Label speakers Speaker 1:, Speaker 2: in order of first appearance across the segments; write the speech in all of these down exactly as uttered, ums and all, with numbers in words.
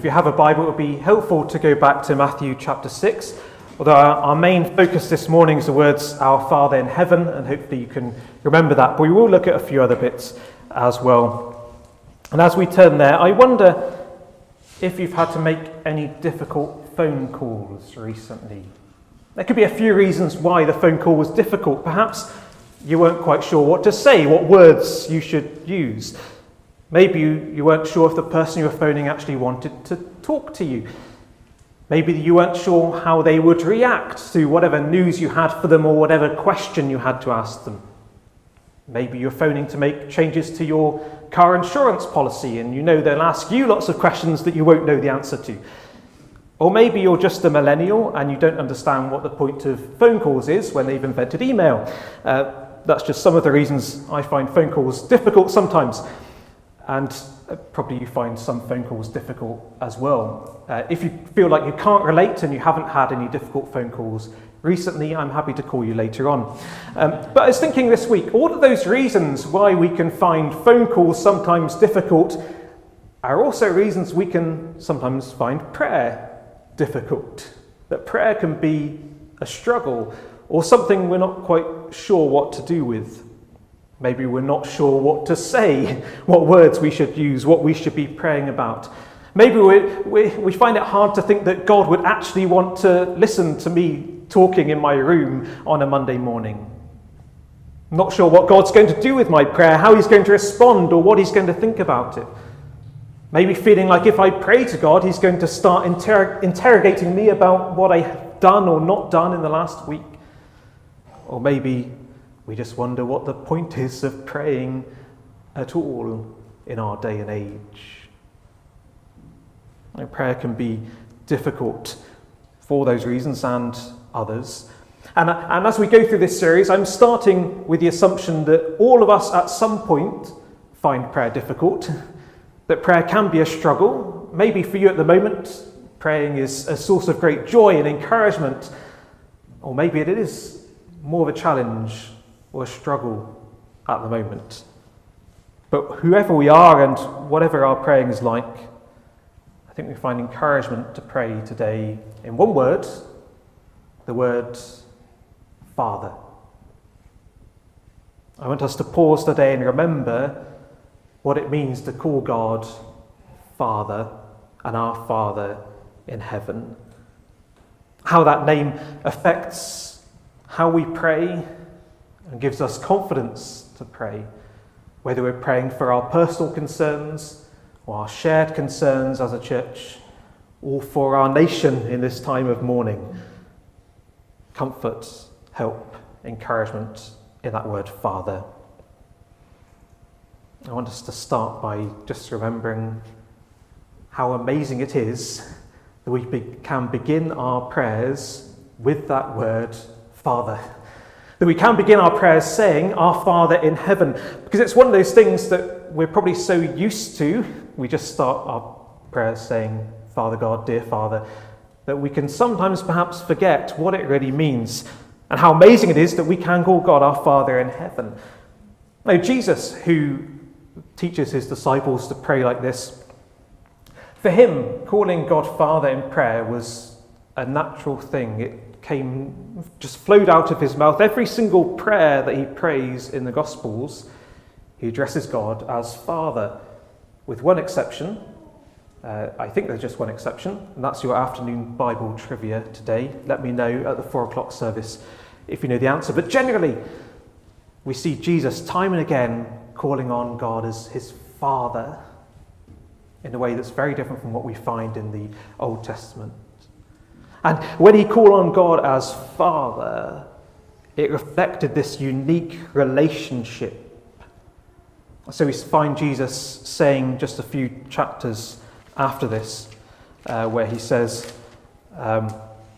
Speaker 1: if you have a Bible, it would be helpful to go back to Matthew chapter six. Although our, our main focus this morning is the words, Our Father in heaven, and hopefully you can remember that. But we will look at a few other bits as well. And as we turn there, I wonder if you've had to make any difficult phone calls recently. There could be a few reasons why the phone call was difficult. Perhaps you weren't quite sure what to say, what words you should use. Maybe you, you weren't sure if the person you were phoning actually wanted to talk to you. Maybe you weren't sure how they would react to whatever news you had for them or whatever question you had to ask them. Maybe you're phoning to make changes to your car insurance policy and you know they'll ask you lots of questions that you won't know the answer to. Or maybe you're just a millennial and you don't understand what the point of phone calls is when they've invented email. Uh, that's just some of the reasons I find phone calls difficult sometimes. And probably you find some phone calls difficult as well. Uh, if you feel like you can't relate and you haven't had any difficult phone calls recently, I'm happy to call you later on. Um, but I was thinking this week, all of those reasons why we can find phone calls sometimes difficult are also reasons we can sometimes find prayer difficult. That prayer can be a struggle or something we're not quite sure what to do with. Maybe we're not sure what to say, what words we should use, what we should be praying about. Maybe we, we, we find it hard to think that God would actually want to listen to me talking in my room on a Monday morning. Not sure what God's going to do with my prayer, how he's going to respond or what he's going to think about it. Maybe feeling like if I pray to God, he's going to start inter- interrogating me about what I have done or not done in the last week. Or maybe we just wonder what the point is of praying at all in our day and age. And prayer can be difficult for those reasons and others. And, and as we go through this series, I'm starting with the assumption that all of us at some point find prayer difficult, that prayer can be a struggle. Maybe for you at the moment, praying is a source of great joy and encouragement, or maybe it is more of a challenge or a struggle at the moment. But whoever we are and whatever our praying is like, I think we find encouragement to pray today in one word, the word Father. I want us to pause today and remember what it means to call God Father and our Father in heaven. How that name affects how we pray and gives us confidence to pray, whether we're praying for our personal concerns or our shared concerns as a church, or for our nation in this time of mourning. Comfort, help, encouragement in that word Father. I want us to start by just remembering how amazing it is that we be- can begin our prayers with that word Father. That we can begin our prayers saying, Our Father in heaven, because it's one of those things that we're probably so used to, we just start our prayers saying, Father God, dear Father, that we can sometimes perhaps forget what it really means and how amazing it is that we can call God our Father in heaven. Now, Jesus, who teaches his disciples to pray like this, for him, calling God Father in prayer was a natural thing. It came, just flowed out of his mouth. Every single prayer that he prays in the Gospels, he addresses God as Father, with one exception. Uh, I think there's just one exception, and that's your afternoon Bible trivia today. Let me know at the four o'clock service if you know the answer. But generally, we see Jesus time and again calling on God as his Father in a way that's very different from what we find in the Old Testament. And when he called on God as Father, it reflected this unique relationship. So we find Jesus saying just a few chapters after this, uh, where he says, um,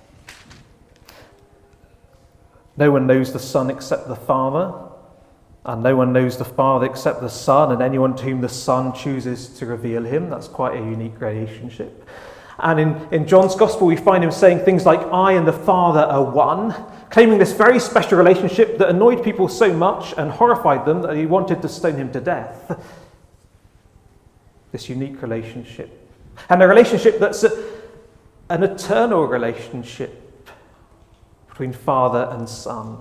Speaker 1: no one knows the Son except the Father, and no one knows the Father except the Son, and anyone to whom the Son chooses to reveal him. That's quite a unique relationship. And in, in John's Gospel, we find him saying things like, I and the Father are one, claiming this very special relationship that annoyed people so much and horrified them that he wanted to stone him to death. This unique relationship And a relationship that's a, an eternal relationship between Father and Son.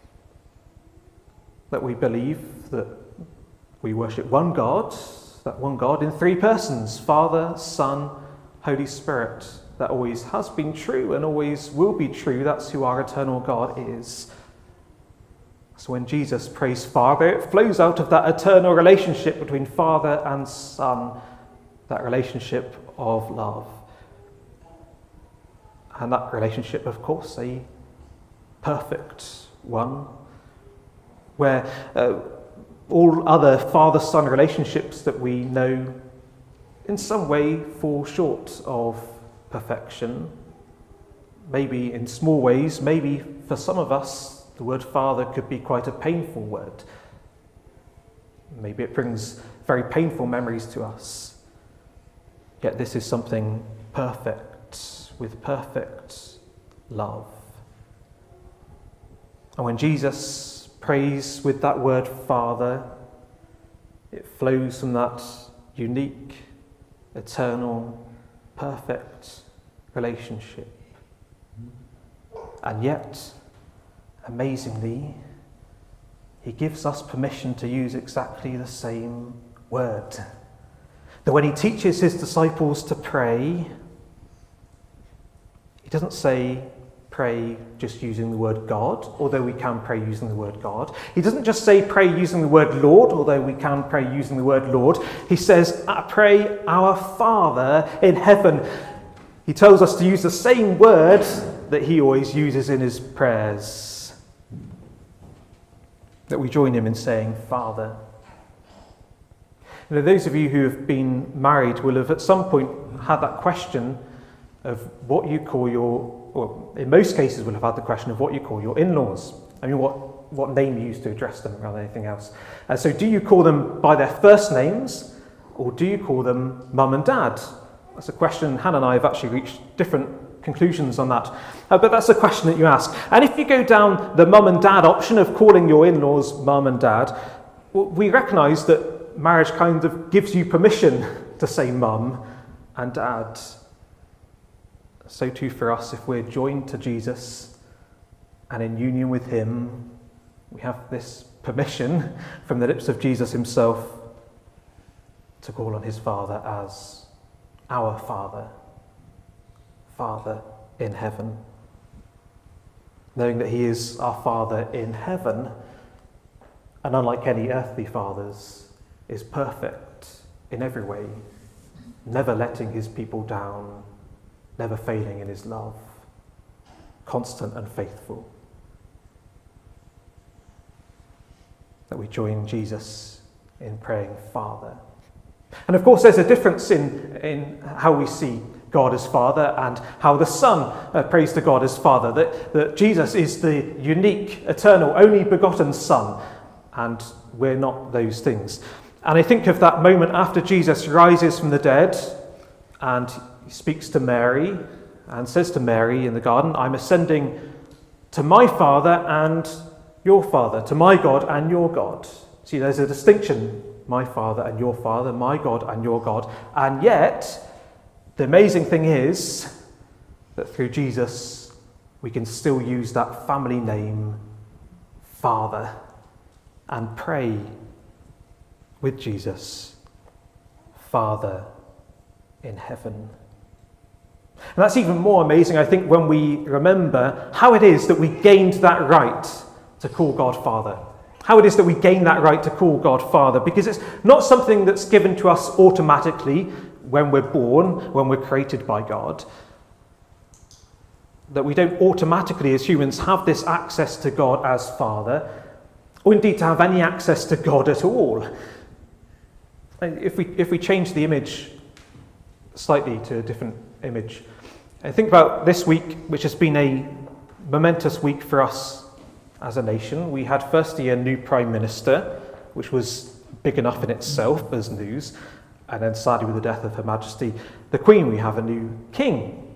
Speaker 1: That we believe that we worship one God, that one God in three persons, Father, Son, Holy Spirit. That always has been true and always will be true. That's who our eternal God is. So when Jesus prays Father, it flows out of that eternal relationship between Father and Son, that relationship of love. And that relationship, of course, a perfect one, where uh, all other father-son relationships that we know in some way fall short of perfection. Maybe in small ways, maybe for some of us, the word father could be quite a painful word. Maybe it brings very painful memories to us. Yet this is something perfect, with perfect love. And when Jesus prays with that word Father, it flows from that unique, eternal, perfect relationship. And yet, amazingly, he gives us permission to use exactly the same word. That when he teaches his disciples to pray, he doesn't say pray just using the word God, although we can pray using the word God. He doesn't just say pray using the word Lord, although we can pray using the word Lord. He says pray our Father in heaven. He tells us to use the same word that he always uses in his prayers. That we join him in saying Father. You know, those of you who have been married will have at some point had that question of what you call your, or in most cases will have had the question of what you call your in-laws. I mean, what, what name you use to address them rather than anything else. And so do you call them by their first names, or do you call them mum and dad? That's a question Hannah and I have actually reached different conclusions on that. Uh, but that's a question that you ask. And if you go down the mum and dad option of calling your in-laws mum and dad, well, we recognise that marriage kind of gives you permission to say mum and dad. So too for us, if we're joined to Jesus and in union with him, we have this permission from the lips of Jesus himself to call on his Father as our Father, Father in heaven. Knowing that he is our Father in heaven, and unlike any earthly fathers, is perfect in every way, never letting his people down, never failing in his love, constant and faithful. That we join Jesus in praying Father. And of course there's a difference in, in how we see God as Father and how the Son uh, prays to God as Father. That, that Jesus is the unique, eternal, only begotten Son, and we're not those things. And I think of that moment after Jesus rises from the dead and he speaks to Mary and says to Mary in the garden, I'm ascending to my Father and your Father, to my God and your God. See, there's a distinction, my Father and your Father, my God and your God. And yet, the amazing thing is that through Jesus, we can still use that family name, Father, and pray with Jesus, Father in heaven. And that's even more amazing, I think, when we remember how it is that we gained that right to call God Father. How it is that we gain that right to call God Father, because it's not something that's given to us automatically when we're born, when we're created by God. That we don't automatically, as humans, have this access to God as Father, or indeed to have any access to God at all. If we, if we change the image slightly to a different image, I think about this week, which has been a momentous week for us as a nation. We had firstly a new Prime Minister, which was big enough in itself as news, and then sadly with the death of Her Majesty the Queen, we have a new King.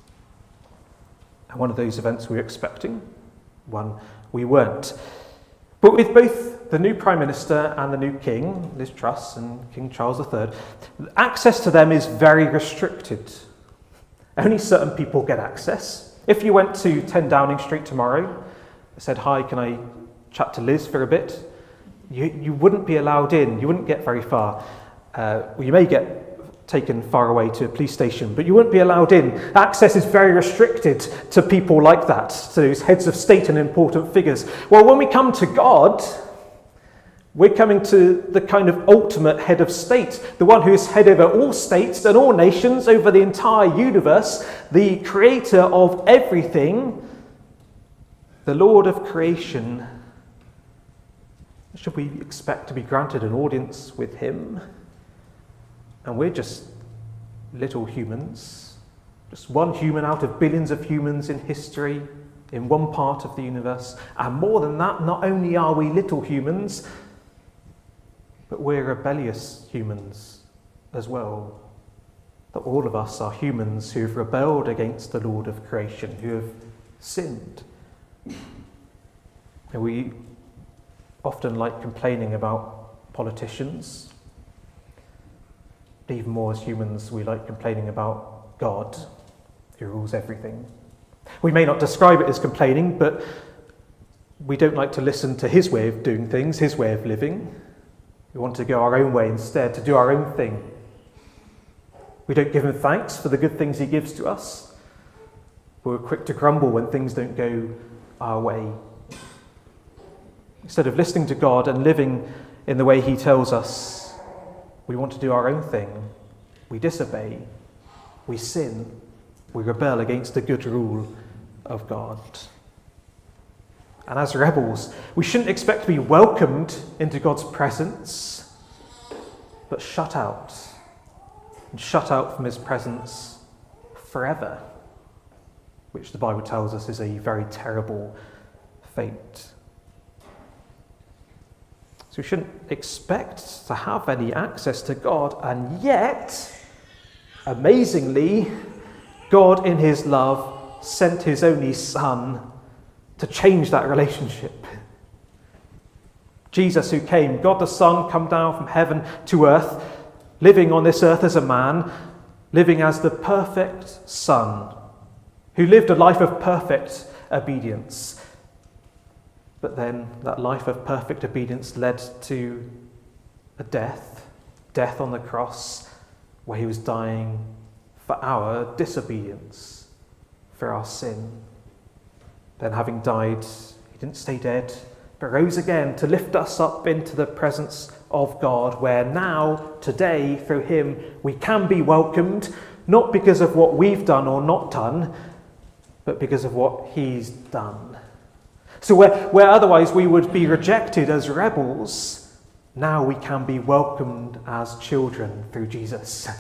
Speaker 1: And one of those events we were expecting, one we weren't. But with both the new Prime Minister and the new King, Liz Truss and King Charles the Third, access to them is very restricted. Only certain people get access. If you went to ten Downing Street tomorrow, said, "Hi, can I chat to Liz for a bit?" You, you wouldn't be allowed in. You wouldn't get very far. Uh, well, you may get taken far away to a police station, but you wouldn't be allowed in. Access is very restricted to people like that, to those heads of state and important figures. Well, when we come to God, we're coming to the kind of ultimate head of state, the one who is head over all states and all nations, over the entire universe, the creator of everything, the Lord of creation. Should we expect to be granted an audience with him? And we're just little humans, just one human out of billions of humans in history, in one part of the universe. And more than that, not only are we little humans, but we're rebellious humans as well. That all of us are humans who have rebelled against the Lord of creation, who have sinned. And we often like complaining about politicians. Even more as humans, we like complaining about God, who rules everything. We may not describe it as complaining, but we don't like to listen to his way of doing things, his way of living. We want to go our own way instead, to do our own thing. We don't give him thanks for the good things he gives to us. We're quick to grumble when things don't go our way. Instead of listening to God and living in the way he tells us, we want to do our own thing. We disobey. We sin. We rebel against the good rule of God. And as rebels, we shouldn't expect to be welcomed into God's presence, but shut out. And shut out from his presence forever, which the Bible tells us is a very terrible fate. So we shouldn't expect to have any access to God, and yet, amazingly, God in his love sent his only Son to change that relationship. Jesus, who came, God the Son, come down from heaven to earth, living on this earth as a man, living as the perfect Son, who lived a life of perfect obedience. But then that life of perfect obedience led to a death, death on the cross, where he was dying for our disobedience, for our sin. Then having died, he didn't stay dead, but rose again to lift us up into the presence of God, where now, today, through him, we can be welcomed, not because of what we've done or not done, but because of what he's done. So where, where otherwise we would be rejected as rebels, now we can be welcomed as children through Jesus.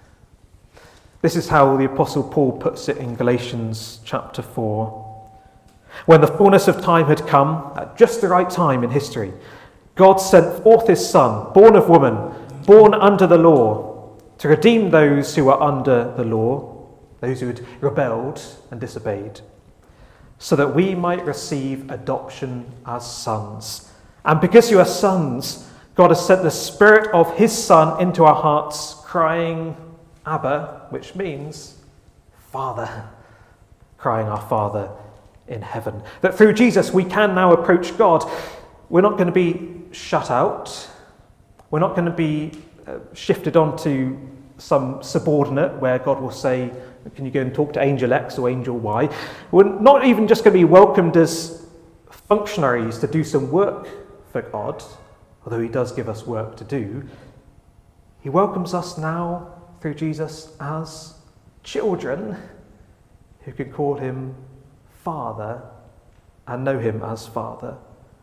Speaker 1: This is how the Apostle Paul puts it in Galatians chapter four. When the fullness of time had come, at just the right time in history, God sent forth his Son, born of woman, born under the law, to redeem those who were under the law, those who had rebelled and disobeyed, so that we might receive adoption as sons. And because you are sons, God has sent the Spirit of his Son into our hearts, crying, Abba, which means Father, crying our Father in heaven. That through Jesus we can now approach God. We're not going to be shut out. We're not going to be uh, shifted onto some subordinate where God will say, can you go and talk to Angel X or Angel Y? We're not even just going to be welcomed as functionaries to do some work for God, although he does give us work to do. He welcomes us now through Jesus as children who can call him Father and know him as Father.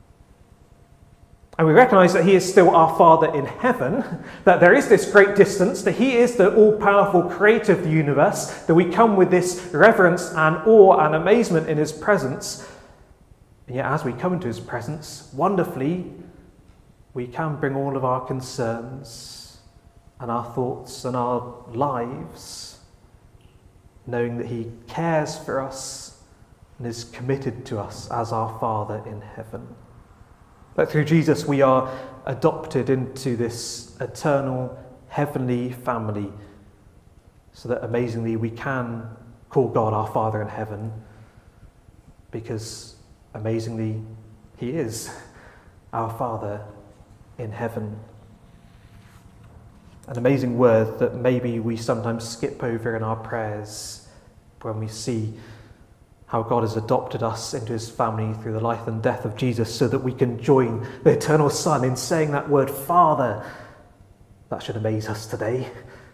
Speaker 1: And we recognise that he is still our Father in heaven, that there is this great distance, that he is the all-powerful creator of the universe, that we come with this reverence and awe and amazement in his presence. And yet as we come into his presence, wonderfully, we can bring all of our concerns and our thoughts and our lives, knowing that he cares for us and is committed to us as our Father in heaven. That through Jesus we are adopted into this eternal heavenly family, so that amazingly we can call God our Father in heaven, because amazingly he is our Father in heaven. An amazing word that maybe we sometimes skip over in our prayers when we see how God has adopted us into his family through the life and death of Jesus, so that we can join the eternal Son in saying that word Father. That should amaze us today.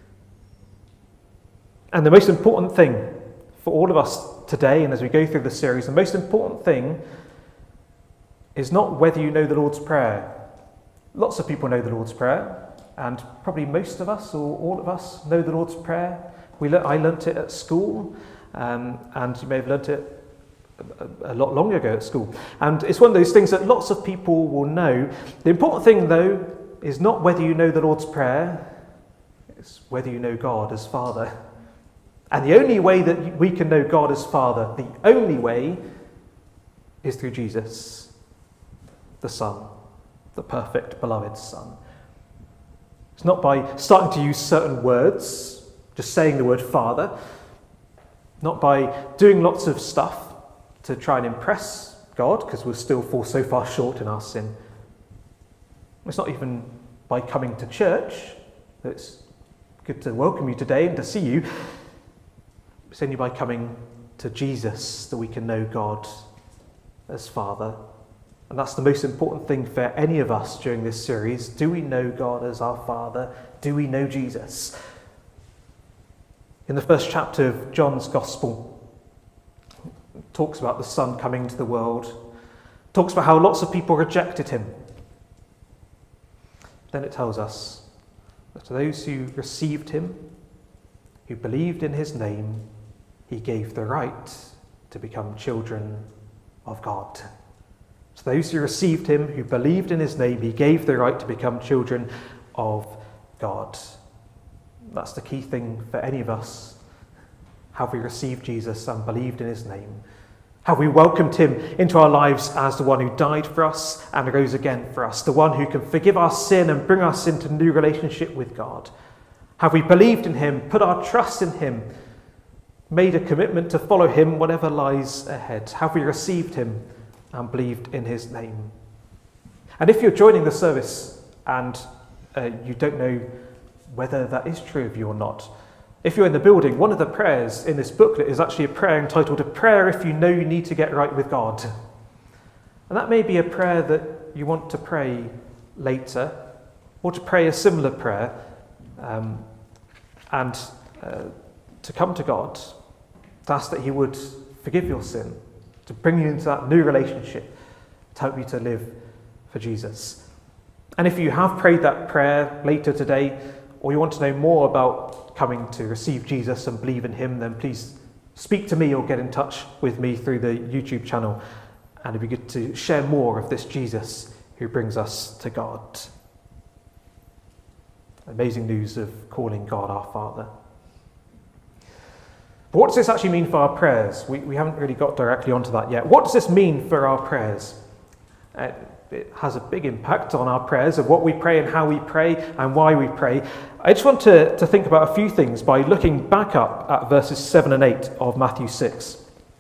Speaker 1: And the most important thing for all of us today, and as we go through the series, the most important thing is not whether you know the Lord's Prayer. Lots of people know the Lord's Prayer, and probably most of us, or all of us, know the Lord's Prayer. We le- I learnt it at school. Um, and you may have learnt it a, a lot longer ago at school. And it's one of those things that lots of people will know. The important thing, though, is not whether you know the Lord's Prayer, it's whether you know God as Father. And the only way that we can know God as Father, the only way, is through Jesus, the Son, the perfect, beloved Son. It's not by starting to use certain words, just saying the word Father, not by doing lots of stuff to try and impress God, because we'll still fall so far short in our sin. It's not even by coming to church. It's good to welcome you today and to see you. It's only by coming to Jesus that we can know God as Father. And that's the most important thing for any of us during this series. Do we know God as our Father? Do we know Jesus? In the first chapter of John's Gospel, it talks about the Son coming to the world, it talks about how lots of people rejected him. Then it tells us that to those who received him, who believed in his name, he gave the right to become children of God. To those who received him, who believed in his name, he gave the right to become children of God. That's the key thing for any of us. Have we received Jesus and believed in his name? Have we welcomed him into our lives as the one who died for us and rose again for us, the one who can forgive our sin and bring us into new relationship with God? Have we believed in him, put our trust in him, made a commitment to follow him whatever lies ahead? Have we received him and believed in his name? And if you're joining the service and uh, you don't know whether that is true of you or not, if you're in the building, one of the prayers in this booklet is actually a prayer entitled "A Prayer If You Know You Need to Get Right with God." And that may be a prayer that you want to pray later, or to pray a similar prayer, um, and uh, to come to God, to ask that he would forgive your sin, to bring you into that new relationship, to help you to live for Jesus. And if you have prayed that prayer later today, or you want to know more about coming to receive Jesus and believe in him, then please speak to me or get in touch with me through the YouTube channel, and it'd be good to share more of this Jesus who brings us to God. Amazing news of calling God our Father. But what does this actually mean for our prayers? We, we haven't really got directly onto that yet. What does this mean for our prayers? Uh, it has a big impact on our prayers, of what we pray and how we pray and why we pray. I just want to, to think about a few things by looking back up at verses seven and eight of Matthew six.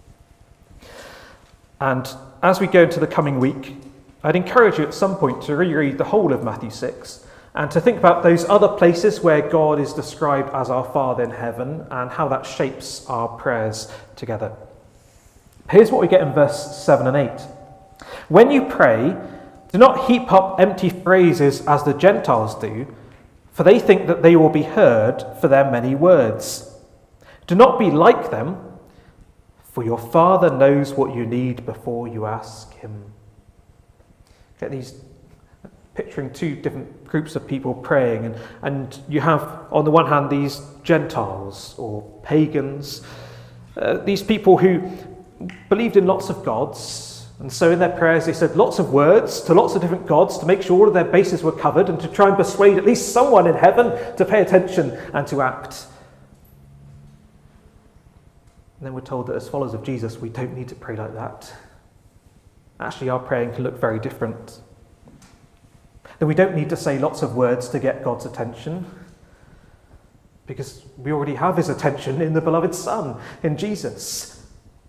Speaker 1: And as we go into the coming week, I'd encourage you at some point to reread the whole of Matthew six and to think about those other places where God is described as our Father in heaven and how that shapes our prayers together. Here's what we get in verse seven and eight. When you pray, do not heap up empty phrases as the Gentiles do, for they think that they will be heard for their many words. Do not be like them, for your Father knows what you need before you ask him. Get these, picturing two different groups of people praying, and, and you have on the one hand these Gentiles or pagans, uh, these people who believed in lots of gods. And so in their prayers they said lots of words to lots of different gods to make sure all of their bases were covered and to try and persuade at least someone in heaven to pay attention and to act. And then we're told that as followers of Jesus, we don't need to pray like that. Actually, our praying can look very different. That we don't need to say lots of words to get God's attention, because we already have his attention in the beloved Son, in Jesus.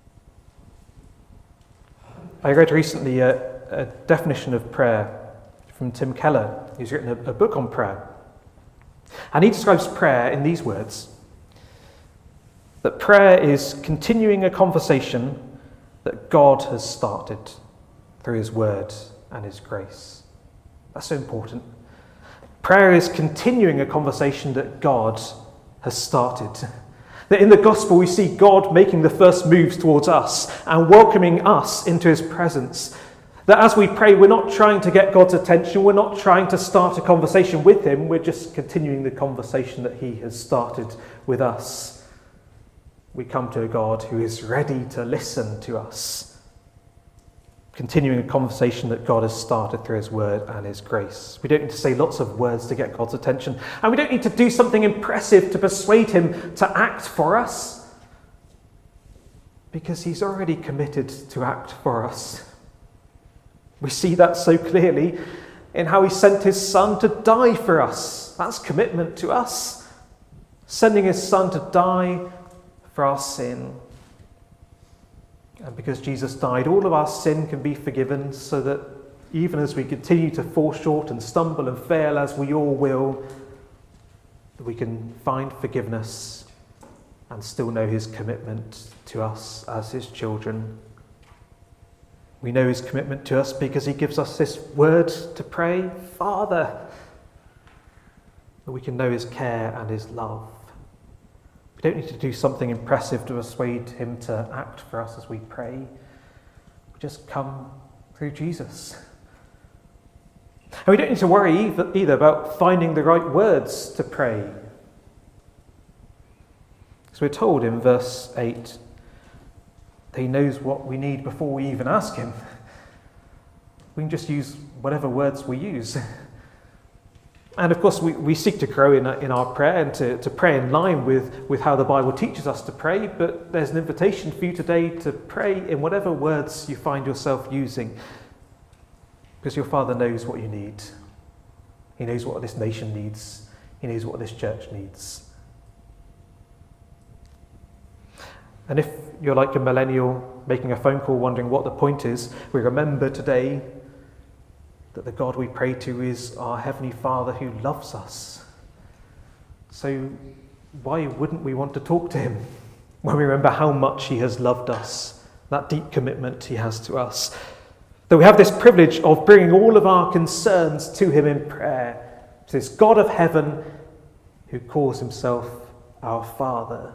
Speaker 1: I read recently a, a definition of prayer from Tim Keller, who's written a, a book on prayer. And he describes prayer in these words: that prayer is continuing a conversation that God has started through his word and his grace. That's so important. Prayer is continuing a conversation that God has started. That in the gospel we see God making the first moves towards us and welcoming us into his presence. That as we pray, we're not trying to get God's attention, we're not trying to start a conversation with him, we're just continuing the conversation that he has started with us. We come to a God who is ready to listen to us, continuing a conversation that God has started through his word and his grace. We don't need to say lots of words to get God's attention, and we don't need to do something impressive to persuade him to act for us, because he's already committed to act for us. We see that so clearly in how he sent his son to die for us. That's commitment to us, sending his son to die for our sin. And because Jesus died, all of our sin can be forgiven, so that even as we continue to fall short and stumble and fail, as we all will, that we can find forgiveness and still know his commitment to us as his children. We know his commitment to us because he gives us this word to pray, Father, that we can know his care and his love. We don't need to do something impressive to persuade him to act for us as we pray. We just come through Jesus. And we don't need to worry either, either about finding the right words to pray. So we're told in verse eight that he knows what we need before we even ask him. We can just use whatever words we use. And of course, we, we seek to grow in, in our prayer and to, to pray in line with, with how the Bible teaches us to pray, but there's an invitation for you today to pray in whatever words you find yourself using, because your Father knows what you need. He knows what this nation needs. He knows what this church needs. And if you're like a millennial making a phone call wondering what the point is, we remember today that the God we pray to is our Heavenly Father who loves us. So why wouldn't we want to talk to him when we remember how much he has loved us, that deep commitment he has to us? That we have this privilege of bringing all of our concerns to him in prayer, to this God of heaven who calls himself our Father.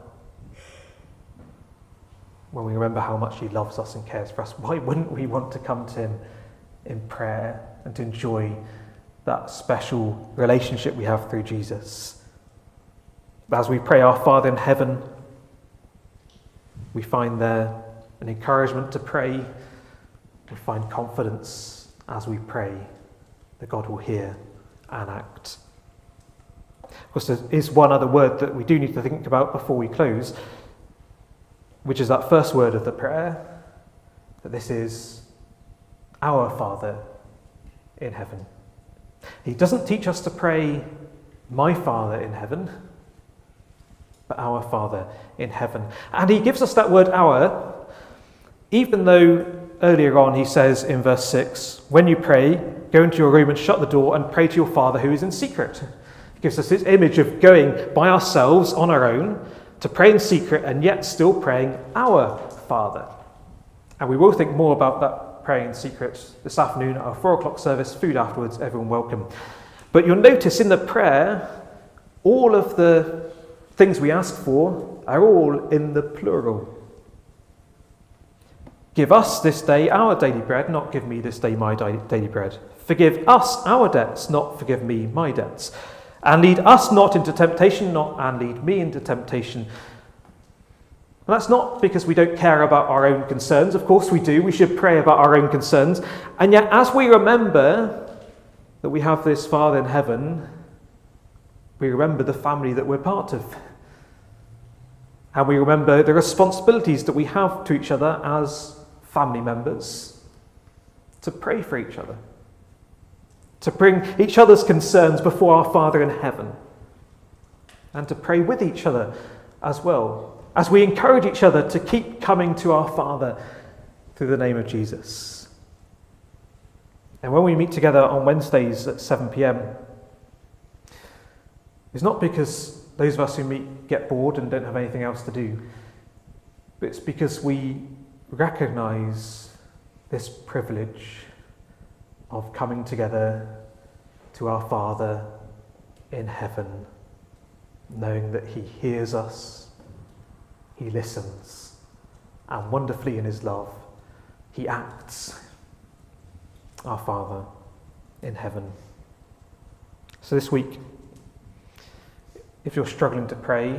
Speaker 1: When we remember how much he loves us and cares for us, why wouldn't we want to come to him in prayer and to enjoy that special relationship we have through Jesus? As we pray our Father in heaven, we find there an encouragement to pray. We find confidence as we pray that God will hear and act. Of course, there is one other word that we do need to think about before we close, which is that first word of the prayer, that this is our Father in heaven. He doesn't teach us to pray, my Father in heaven, but our Father in heaven. And he gives us that word our, even though earlier on he says in verse six, when you pray, go into your room and shut the door and pray to your Father who is in secret. He gives us this image of going by ourselves on our own to pray in secret and yet still praying our Father. And we will think more about that praying in secret this afternoon at our four o'clock service, food afterwards, everyone welcome. But you'll notice in the prayer, all of the things we ask for are all in the plural. Give us this day our daily bread, not give me this day my daily bread. Forgive us our debts, not forgive me my debts. And lead us not into temptation, not and lead me into temptation. And that's not because we don't care about our own concerns. Of course we do. We should pray about our own concerns. And yet as we remember that we have this Father in heaven, we remember the family that we're part of. And we remember the responsibilities that we have to each other as family members to pray for each other, to bring each other's concerns before our Father in heaven, and to pray with each other as well, as we encourage each other to keep coming to our Father through the name of Jesus. And when we meet together on Wednesdays at seven p.m, it's not because those of us who meet get bored and don't have anything else to do, but it's because we recognise this privilege of coming together to our Father in heaven, knowing that he hears us, he listens, and wonderfully in his love, he acts. Our Father in heaven. So this week, if you're struggling to pray,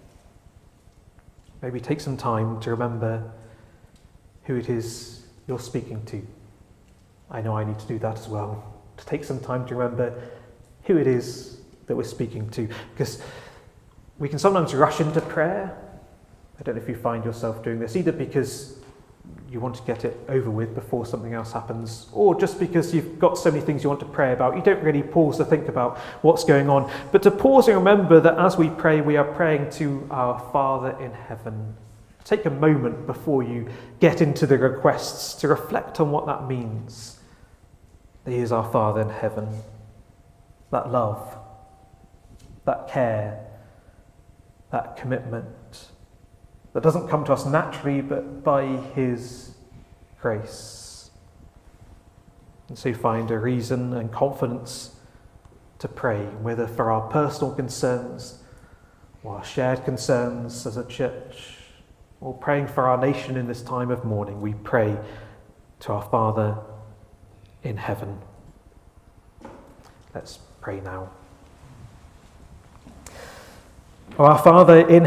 Speaker 1: maybe take some time to remember who it is you're speaking to. I know I need to do that as well, to take some time to remember who it is that we're speaking to, because we can sometimes rush into prayer. I don't know if you find yourself doing this, either because you want to get it over with before something else happens, or just because you've got so many things you want to pray about, you don't really pause to think about what's going on. But to pause and remember that as we pray, we are praying to our Father in heaven. Take a moment before you get into the requests to reflect on what that means. That he is our Father in heaven. That love, that care, that commitment, that doesn't come to us naturally, but by his grace. And so find a reason and confidence to pray, whether for our personal concerns or our shared concerns as a church, or praying for our nation in this time of mourning. We pray to our Father in heaven. Let's pray now. Our Father in